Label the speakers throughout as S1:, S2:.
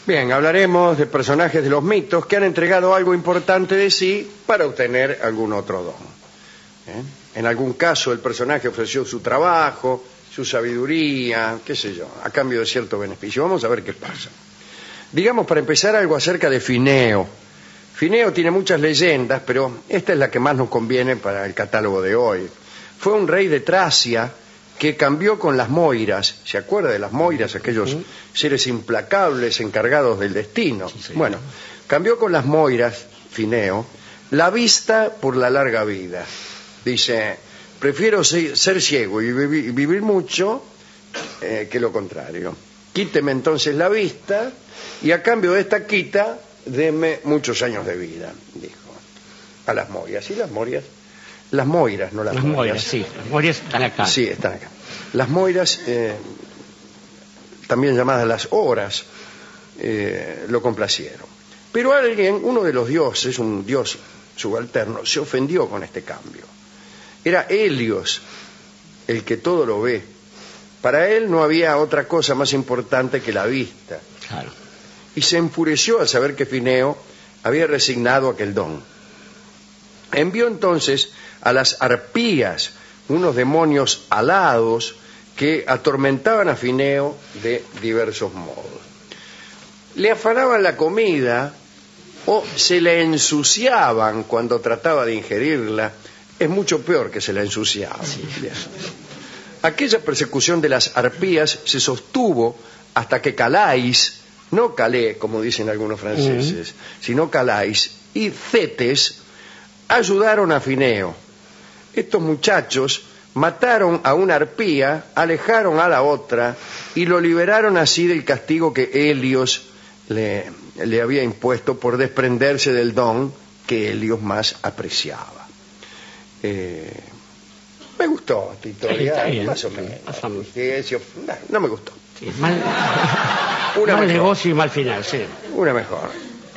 S1: Bien, hablaremos de personajes de los mitos que han entregado algo importante de sí para obtener algún otro don. En algún caso el personaje ofreció su trabajo, su sabiduría, qué sé yo, a cambio de cierto beneficio. Vamos a ver qué pasa. Digamos para empezar algo acerca de Fineo. Fineo tiene muchas leyendas, pero esta es la que más nos conviene para el catálogo de hoy. Fue un rey de Tracia que cambió con las Moiras. ¿Se acuerda de las Moiras? Aquellos seres implacables encargados del destino.
S2: Sí,
S1: bueno, cambió con las Moiras, Fineo, la vista por la larga vida. Dice, prefiero ser ciego y vivir mucho que lo contrario. Quíteme entonces la vista y a cambio de esta quita, deme muchos años de vida, dijo a las Moiras. ¿Y las Moiras? Las Moiras, no las Moiras.
S2: Sí, las Moiras están acá.
S1: Sí, están acá. Las Moiras, también llamadas las Horas, lo complacieron. Pero alguien, uno de los dioses, un dios subalterno, se ofendió con este cambio. Era Helios, el que todo lo ve. Para él no había otra cosa más importante que la vista.
S2: Claro.
S1: Y se enfureció al saber que Fineo había resignado aquel don. Envió entonces a las arpías, unos demonios alados que atormentaban a Fineo de diversos modos. Le afanaban la comida o se le ensuciaban cuando trataba de ingerirla. Es mucho peor que se la ensuciaban. Sí. Aquella persecución de las arpías se sostuvo hasta que Calais, no Calais, como dicen algunos franceses, sino Calais y Cetes ayudaron a Fineo. Estos muchachos mataron a una arpía, alejaron a la otra y lo liberaron así del castigo que Helios le había impuesto por desprenderse del don que Helios más apreciaba. Me gustó esta historia, más o menos. No me gustó.
S2: Sí, mal negocio y mal final, sí.
S1: Una mejor.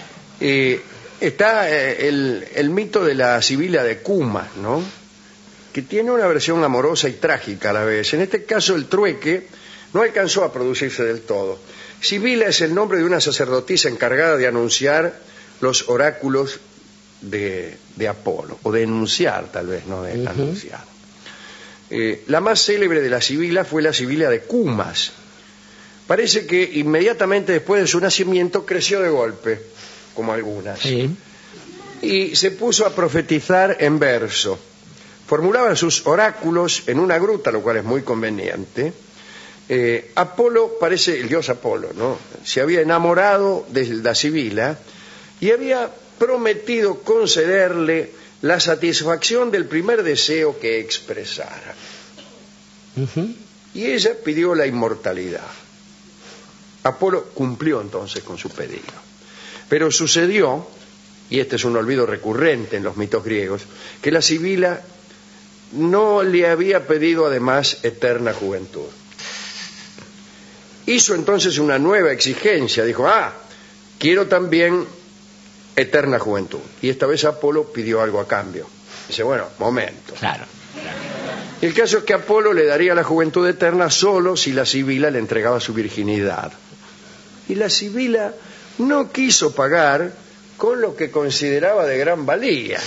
S1: Está el mito de la Sibila de Cumas, ¿no? Que tiene una versión amorosa y trágica a la vez. En este caso el trueque no alcanzó a producirse del todo. Sibila es el nombre de una sacerdotisa encargada de anunciar los oráculos de Apolo, o de enunciar tal vez, no de anunciar. La más célebre de las sibilas fue la Sibila de Cumas. Parece que inmediatamente después de su nacimiento creció de golpe, como algunas, y se puso a profetizar en verso. Formulaba sus oráculos en una gruta, lo cual es muy conveniente. Apolo, parece el dios Apolo, ¿no? Se había enamorado de la Sibila y había prometido concederle la satisfacción del primer deseo que expresara. Y ella pidió la inmortalidad. Apolo cumplió entonces con su pedido. Pero sucedió, y este es un olvido recurrente en los mitos griegos, que la Sibila no le había pedido además eterna juventud. Hizo entonces una nueva exigencia, dijo, quiero también eterna juventud. Y esta vez Apolo pidió algo a cambio. Dice, bueno, momento.
S2: Claro.
S1: Y el caso es que Apolo le daría la juventud eterna solo si la Sibila le entregaba su virginidad. Y la Sibila no quiso pagar con lo que consideraba de gran valía.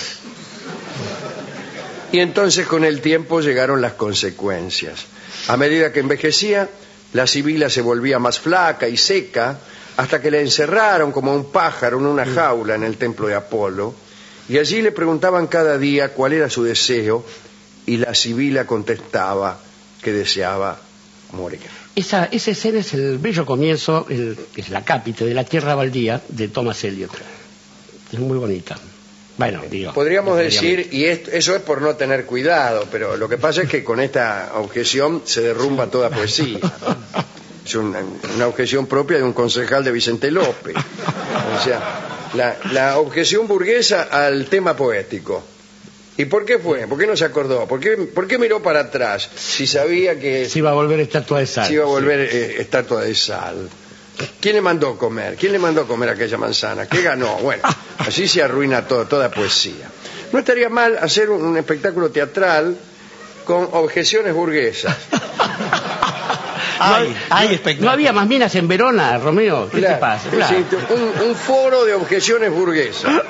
S1: Y entonces con el tiempo llegaron las consecuencias. A medida que envejecía, la Sibila se volvía más flaca y seca, hasta que la encerraron como un pájaro en una jaula en el templo de Apolo, y allí le preguntaban cada día cuál era su deseo, y la Sibila contestaba que deseaba morir.
S2: Esa escena es el bello comienzo, es la cápita de La Tierra Baldía de Thomas Eliot. Es muy bonita. Bueno, digo.
S1: Podríamos decir, y eso es por no tener cuidado, pero lo que pasa es que con esta objeción se derrumba toda poesía, ¿no? Es una objeción propia de un concejal de Vicente López. O sea, la objeción burguesa al tema poético. ¿Y por qué fue? ¿Por qué no se acordó? ¿Por qué miró para atrás si sabía que
S2: se iba a volver estatua de sal?
S1: Se iba a volver estatua de sal. ¿Quién le mandó comer? ¿Quién le mandó comer aquella manzana? ¿Qué ganó? Bueno, así se arruina toda poesía. No estaría mal hacer un espectáculo teatral con objeciones burguesas.
S2: ¿No había más minas en Verona, Romeo? ¿Qué
S1: Claro,
S2: te pasa?
S1: sí,
S2: Claro.
S1: un foro de objeciones burguesas.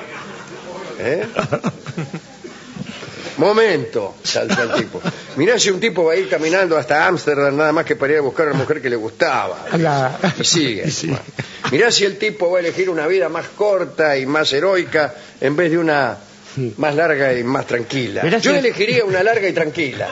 S1: Momento, salta el tipo. Mirá si un tipo va a ir caminando hasta Ámsterdam nada más que para ir a buscar a la mujer que le gustaba. Y sigue.
S2: Sí.
S1: Bueno. Mirá si el tipo va a elegir una vida más corta y más heroica en vez de una más larga y más tranquila. Yo elegiría una larga y tranquila.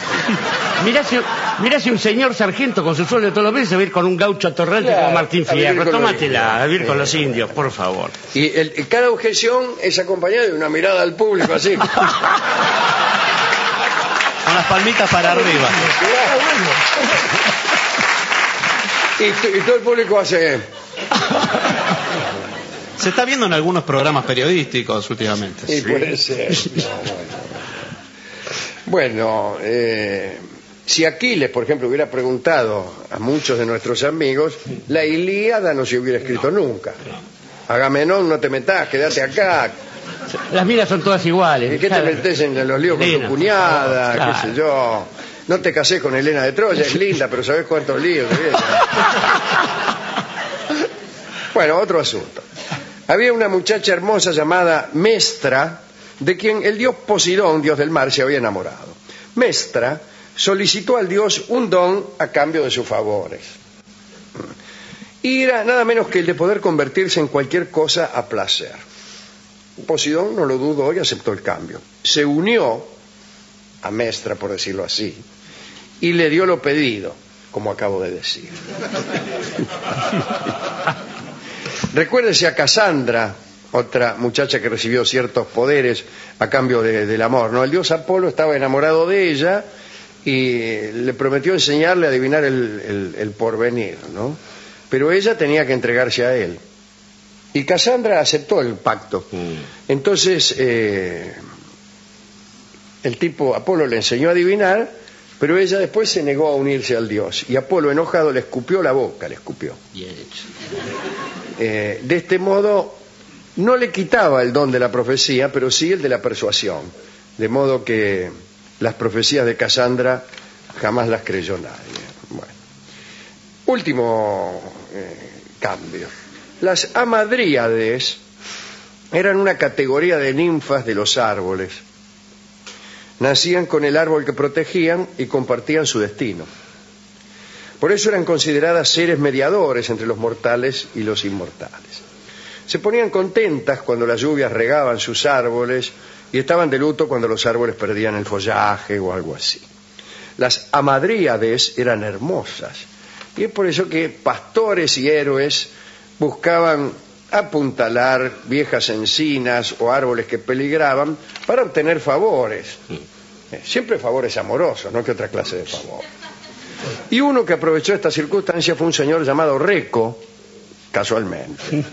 S2: Mirá si un señor sargento con su sueldo de todos los meses va a ir con un gaucho atorrante
S1: Claro,
S2: como Martín
S1: a vivir
S2: Fierro.
S1: con los
S2: Tómatela, a vivir con
S1: indios.
S2: los indios, por favor.
S1: Y cada objeción es acompañada de una mirada al público así.
S3: Con las palmitas para arriba.
S1: Y todo el público hace...
S3: Se está viendo en algunos programas periodísticos últimamente.
S1: Y puede ser. No, bueno, si Aquiles, por ejemplo, hubiera preguntado a muchos de nuestros amigos, la Ilíada no se hubiera escrito nunca. Agamenón, no te metas, quédate acá.
S2: Las minas son todas iguales.
S1: ¿Y qué te metes en los líos con tu
S2: Elena,
S1: cuñada?
S2: claro.
S1: ¿Qué sé yo? No te casés con Helena de Troya, es linda, pero ¿sabés cuántos líos tiene? Bueno, otro asunto. Había una muchacha hermosa llamada Mestra, de quien el dios Posidón, dios del mar, se había enamorado. Mestra solicitó al dios un don a cambio de sus favores. Y era nada menos que el de poder convertirse en cualquier cosa a placer. Posidón no lo dudó y aceptó el cambio. Se unió a Mestra, por decirlo así, y le dio lo pedido, como acabo de decir. Recuérdese a Casandra, otra muchacha que recibió ciertos poderes a cambio del amor, ¿no? El dios Apolo estaba enamorado de ella y le prometió enseñarle a adivinar el porvenir, ¿no? Pero ella tenía que entregarse a él. Y Casandra aceptó el pacto. Entonces, el tipo Apolo le enseñó a adivinar, pero ella después se negó a unirse al dios. Y Apolo, enojado, le escupió la boca, le escupió.
S2: Bien hecho.
S1: De este modo, no le quitaba el don de la profecía, pero sí el de la persuasión. De modo que las profecías de Casandra jamás las creyó nadie. Bueno. Último cambio. Las hamadríades eran una categoría de ninfas de los árboles. Nacían con el árbol que protegían y compartían su destino. Por eso eran consideradas seres mediadores entre los mortales y los inmortales. Se ponían contentas cuando las lluvias regaban sus árboles y estaban de luto cuando los árboles perdían el follaje o algo así. Las hamadríades eran hermosas y es por eso que pastores y héroes buscaban apuntalar viejas encinas o árboles que peligraban para obtener favores. Siempre favores amorosos, no que otra clase de favor. Y uno que aprovechó esta circunstancia fue un señor llamado Reco, casualmente.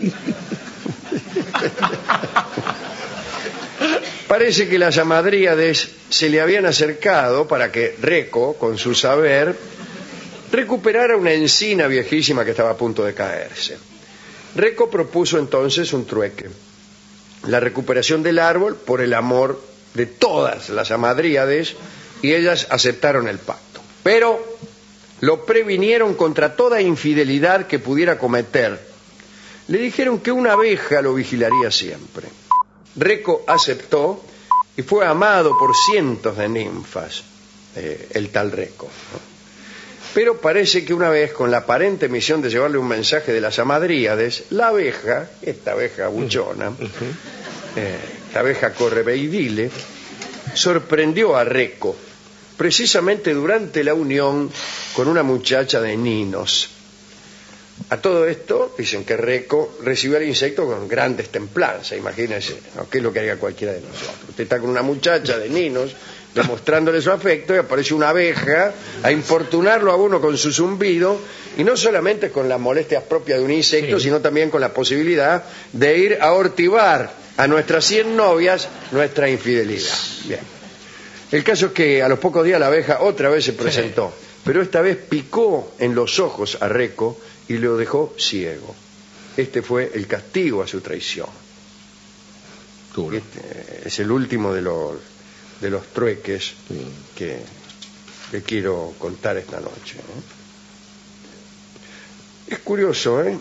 S1: Parece que las hamadríades se le habían acercado para que Reco, con su saber, recuperara una encina viejísima que estaba a punto de caerse. Reco propuso entonces un trueque: la recuperación del árbol por el amor de todas las hamadríades, y ellas aceptaron el pacto. Pero lo previnieron contra toda infidelidad que pudiera cometer. Le dijeron que una abeja lo vigilaría siempre. Reco aceptó y fue amado por cientos de ninfas, el tal Reco, ¿no? Pero parece que una vez, con la aparente misión de llevarle un mensaje de las hamadríades, la abeja, esta abeja buchona, esta abeja correveidile, sorprendió a Reco, precisamente durante la unión con una muchacha de Ninos. A todo esto, dicen que Reco recibió al insecto con grandes templanzas, imagínense, ¿no? ¿Qué es lo que haría cualquiera de nosotros? Usted está con una muchacha de Ninos, demostrándole su afecto, y aparece una abeja a importunarlo a uno con su zumbido, y no solamente con las molestias propias de un insecto, sino también con la posibilidad de ir a hortivar a nuestras 100 novias nuestra infidelidad. Bien. El caso es que a los pocos días la abeja otra vez se presentó, pero esta vez picó en los ojos a Reco y lo dejó ciego. Este fue el castigo a su traición. Este es el último de los trueques que quiero contar esta noche, ¿no? Es curioso, ¿eh?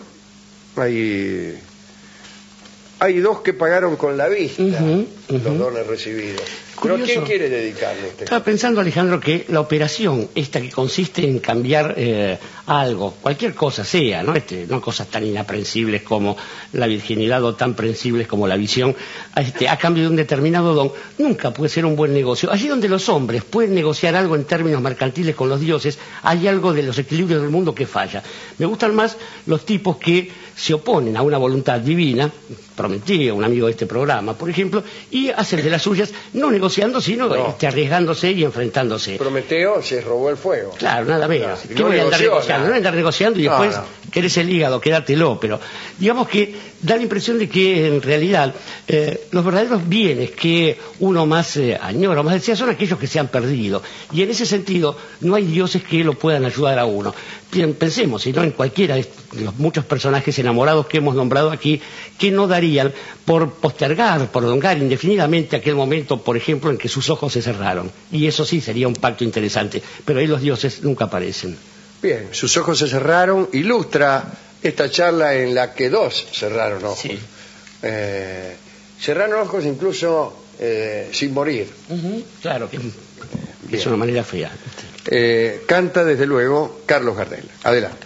S1: Hay dos que pagaron con la vista los dones recibidos. ¿Pero
S2: Curioso.
S1: quién quiere dedicarle este?
S2: Estaba pensando, Alejandro, que la operación esta que consiste en cambiar algo, cualquier cosa sea, ¿no? No cosas tan inaprensibles como la virginidad o tan prensibles como la visión, a cambio de un determinado don, nunca puede ser un buen negocio. Allí donde los hombres pueden negociar algo en términos mercantiles con los dioses, hay algo de los equilibrios del mundo que falla. Me gustan más los tipos que se oponen a una voluntad divina, prometí a un amigo de este programa, por ejemplo, y hacen de las suyas, no negociando, sino arriesgándose y enfrentándose.
S1: Prometeo se robó el fuego.
S2: Claro, nada menos.
S1: Claro,
S2: ¿Qué voy a andar negociando? No andar negociando y después querés el hígado, quedártelo. Pero digamos que da la impresión de que en realidad los verdaderos bienes que uno más añora, más desea, son aquellos que se han perdido. Y en ese sentido no hay dioses que lo puedan ayudar a uno. Pensemos, si no, en cualquiera de los muchos personajes enamorados que hemos nombrado aquí, que no darían por postergar, por prolongar indefinidamente aquel momento, por ejemplo, en que sus ojos se cerraron. Y eso sí sería un pacto interesante, pero ahí los dioses nunca aparecen.
S1: Bien, sus ojos se cerraron, ilustra esta charla en la que dos cerraron ojos.
S2: Sí.
S1: Cerraron ojos incluso sin morir.
S2: Claro, que es una manera fea.
S1: Canta desde luego Carlos Gardel. Adelante.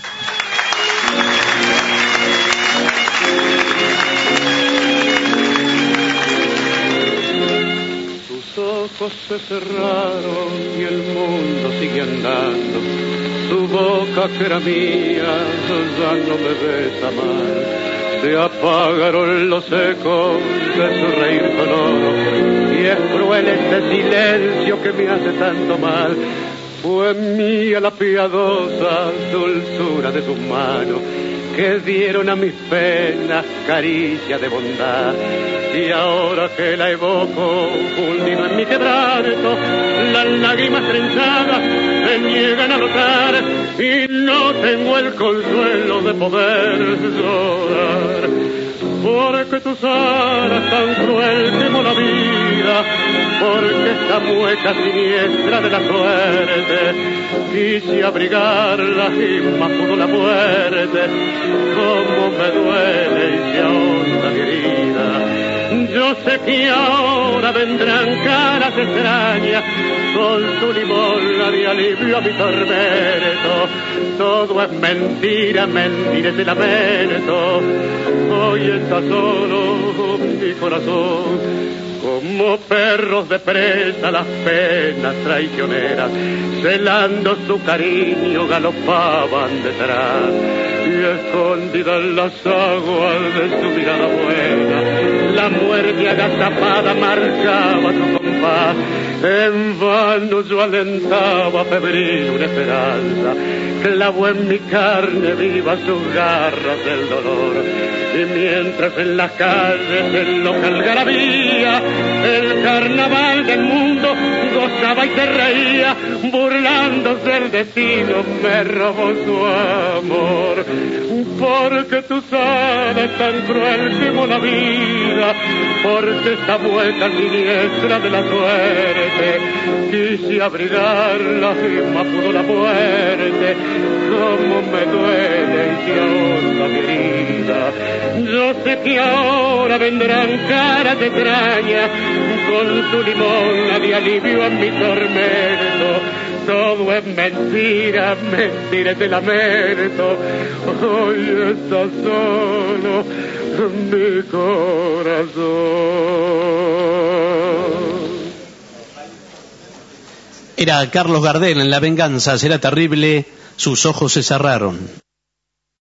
S4: Sus ojos se cerraron y el mundo sigue andando. Su boca que era mía ya no me besa más. Se apagaron los ecos de su reír sonoro y es cruel este silencio que me hace tanto mal. Fue mía la piadosa dulzura de sus manos que dieron a mis penas caricia de bondad. Y ahora que la evoco, hundido en mi quebranto, las lágrimas trenzadas se niegan a notar y no tengo el consuelo de poder llorar. Porque tus alas tan cruel como la vida, porque esta mueca siniestra de la suerte, quise abrigarla y más pudo la muerte, como me duele y se ahonda mi herida. Yo sé que ahora vendrán caras extrañas con su limosna de alivio a mi tormento. Todo es mentira, mentira ese lamento. Hoy está solo mi corazón, como perros de presa las penas traicioneras, celando su cariño galopaban detrás. Y escondida en las aguas de su mirada buena, la muerte agazapada marcaba su compás. En vano yo alentaba febril una esperanza, clavó en mi carne viva sus garras del dolor. Y mientras en las calles el local algarabía, el carnaval del mundo gozaba y se reía, burlándose del destino me robó su amor. Porque tu sana es tan cruel como la vida, porque esta mueca siniestra de la suerte, quise abrigarla y más pudo la muerte, como me duele y se ahonda mi herida. Yo sé que ahora vendrán caras extrañas con su limosna de alivio a mi tormento. Todo es mentira, mentira de lamento. Hoy está solo mi corazón.
S3: Era Carlos Gardel en La venganza será terrible, sus ojos se cerraron.